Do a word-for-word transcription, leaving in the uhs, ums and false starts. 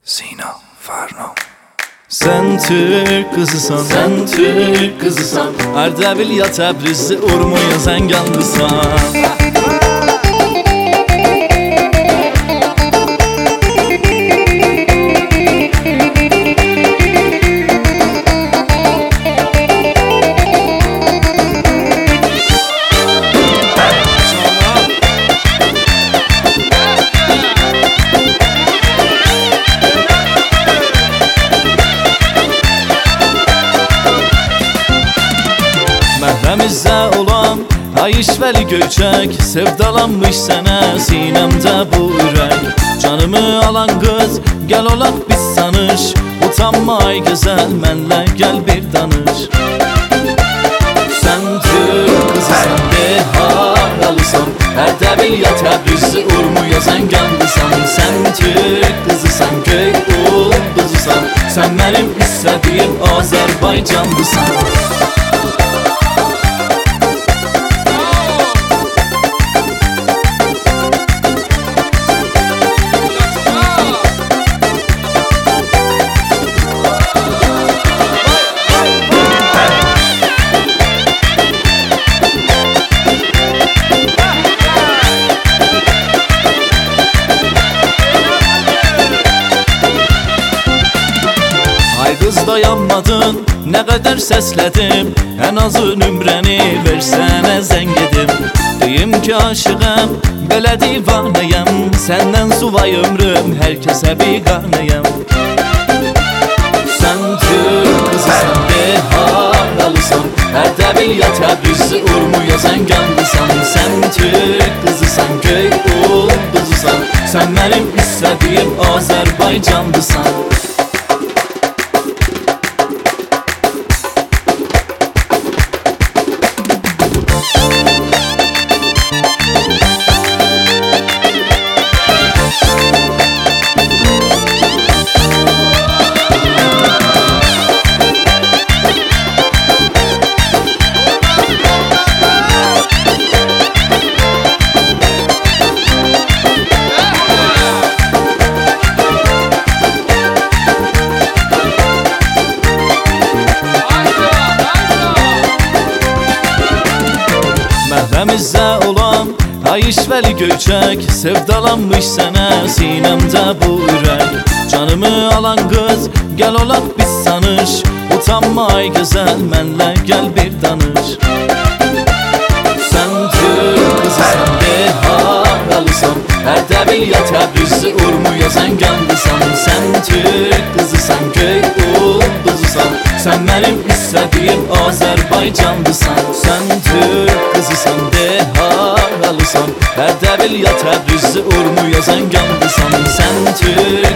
Sina Farno. Sen Türk kızısan, sen Türk kızısan, Ardabil ya Təbrizli, Urmuya Zənganlısan. Məhrəmizdə olan ay işvəli göyçək, sevdalanmış sənə sinəmdə bu ürək. Canımı alan qız, gəl olaq biz sanış, utanma ay gözəl, mənlə gəl bir danış. Sən Türk qızısan, beharalısan, Ərdəbil ya Təbrizli, Urmuya Zənganlısan. Sən Türk qızısan, göy ulduzusan, sən mənim istədiyim Azərbaycanlısan. Qız dayanmadın, nə qədər səslədim, ən azı nümrəni versənə zəng edim. Deyim ki aşığım, belə divanəyəm, səndən suvay ömrüm, hər kəsə biqanəyəm. Sən Türk qızısan, beharalısan, Ərdəbil ya Təbrizli, Urmuya Zənganlısan. Sən Türk qızısan, göy ulduzusan, sən mənim istədiyim Azərbaycanlısan. Məhrəmizdə olan ay işvəli göyçək, sevdalanmış sənə sinəmdə bu ürək. Canımı alan qız, gəl olaq biz sanış, utanma ay gözəl, mənlə gəl bir danış. Sən Türk qızısan, beharalısan, Ərdəbil ya Təbrizli, Urmuya Zənganlısan. Sən Türk qızısan, göy ulduzusan, sən mənim istədiyim Azərbaycanlısan. Sən Türk qızısan, beharalısan, Ərdəbil ya Təbrizli, Urmuya Zənganlısan. Sən Türk